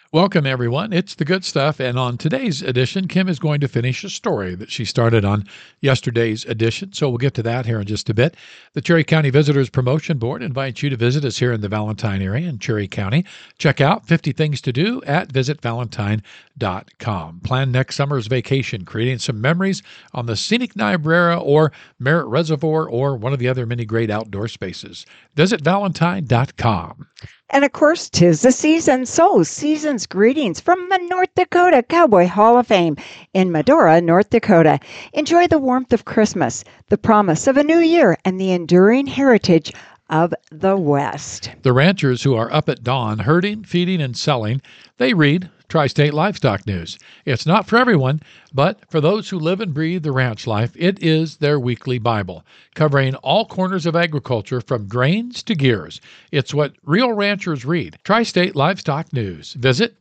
Welcome, everyone. It's the good stuff. And on today's edition, Kim is going to finish a story that she started on yesterday's edition. So we'll get to that here in just a bit. The Cherry County Visitors Promotion Board invites you to visit us here in the Valentine area in Cherry County. Check out 50 Things to Do at visitvalentine.com. Plan next summer's vacation, creating some memories on the scenic Niobrara or Merritt Reservoir or one of the other many great outdoor spaces. Visitvalentine.com. And of course, 'tis the season, so season's greetings from the North Dakota Cowboy Hall of Fame in Medora, North Dakota. Enjoy the warmth of Christmas, the promise of a new year, and the enduring heritage of the West. The ranchers who are up at dawn, herding, feeding, and selling, they read Tri-State Livestock News. It's not for everyone, but for those who live and breathe the ranch life, it is their weekly Bible, covering all corners of agriculture from grains to gears. It's what real ranchers read. Tri-State Livestock News. Visit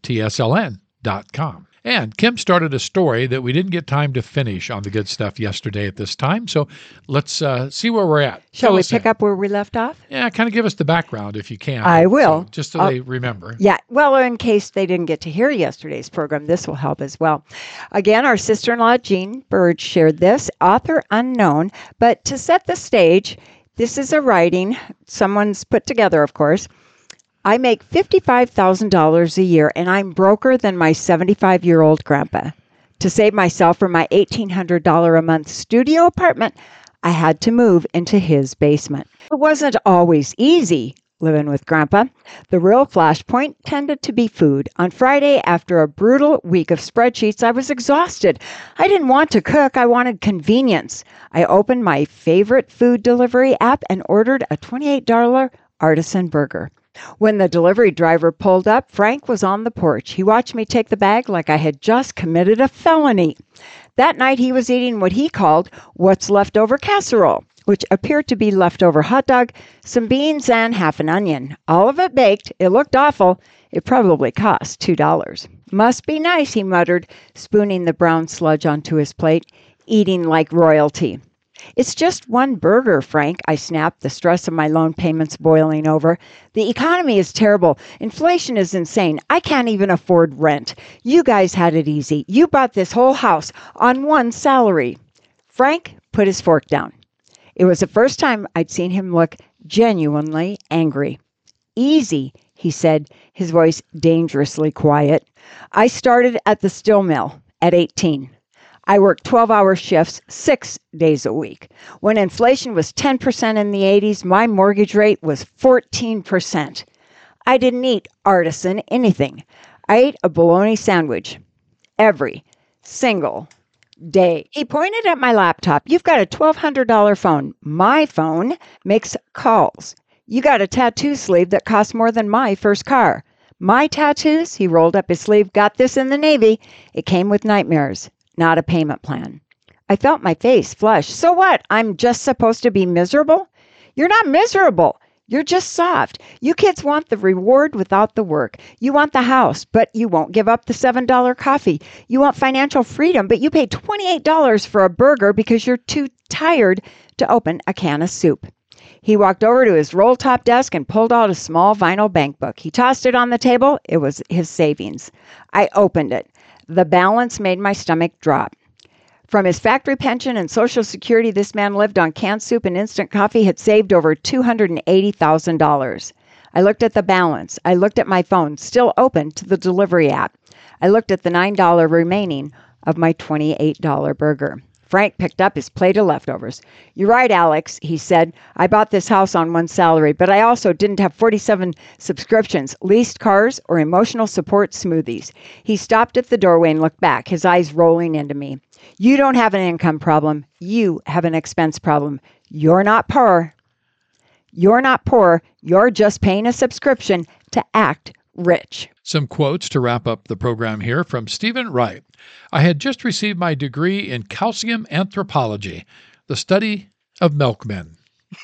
tsln.com. And Kim started a story that we didn't get time to finish on the good stuff yesterday at this time, so let's see where we're at. Shall we pick up where we left off? Yeah, kind of give us the background if you can. I will. So, just so they remember. Yeah, well, in case they didn't get to hear yesterday's program, this will help as well. Again, our sister-in-law, Jean Burge, shared this, author unknown, but to set the stage, this is a writing someone's put together, of course. I make $55,000 a year, and I'm broker than my 75-year-old grandpa. To save myself from my $1,800 a month studio apartment, I had to move into his basement. It wasn't always easy living with Grandpa. The real flashpoint tended to be food. On Friday, after a brutal week of spreadsheets, I was exhausted. I didn't want to cook. I wanted convenience. I opened my favorite food delivery app and ordered a $28 artisan burger. When the delivery driver pulled up, Frank was on the porch. He watched me take the bag like I had just committed a felony. That night, he was eating what he called what's left over casserole, which appeared to be leftover hot dog, some beans, and half an onion. All of it baked. It looked awful. It probably cost $2. Must be nice, he muttered, spooning the brown sludge onto his plate, eating like royalty. It's just one burger, Frank, I snapped, the stress of my loan payments boiling over. The economy is terrible. Inflation is insane. I can't even afford rent. You guys had it easy. You bought this whole house on one salary. Frank put his fork down. It was the first time I'd seen him look genuinely angry. Easy, he said, his voice dangerously quiet. I started at the steel mill at 18. I worked 12-hour shifts 6 days a week. When inflation was 10% in the 80s, my mortgage rate was 14%. I didn't eat artisan anything. I ate a bologna sandwich every single day. He pointed at my laptop. You've got a $1,200 phone. My phone makes calls. You got a tattoo sleeve that costs more than my first car. My tattoos, he rolled up his sleeve, got this in the Navy. It came with nightmares. Not a payment plan. I felt my face flush. So what? I'm just supposed to be miserable? You're not miserable. You're just soft. You kids want the reward without the work. You want the house, but you won't give up the $7 coffee. You want financial freedom, but you pay $28 for a burger because you're too tired to open a can of soup. He walked over to his roll-top desk and pulled out a small vinyl bank book. He tossed it on the table. It was his savings. I opened it. The balance made my stomach drop. From his factory pension and Social Security, this man lived on canned soup and instant coffee, had saved over $280,000. I looked at the balance. I looked at my phone, still open to the delivery app. I looked at the $9 remaining of my $28 burger. Frank picked up his plate of leftovers. You're right, Alex, he said. I bought this house on one salary, but I also didn't have 47 subscriptions, leased cars, or emotional support smoothies. He stopped at the doorway and looked back, his eyes rolling into me. You don't have an income problem. You have an expense problem. You're not poor. You're not poor. You're just paying a subscription to act rich. Some quotes to wrap up the program here from Stephen Wright. I had just received my degree in calcium anthropology, the study of milkmen.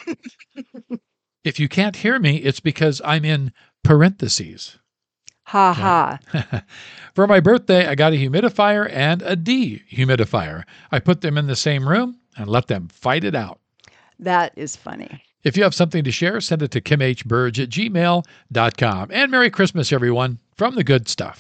If you can't hear me, it's because I'm in parentheses. Ha ha. For my birthday, I got a humidifier and a dehumidifier. I put them in the same room and let them fight it out. That is funny. If you have something to share, send it to kimhburge@gmail.com. And Merry Christmas, everyone, from the good stuff.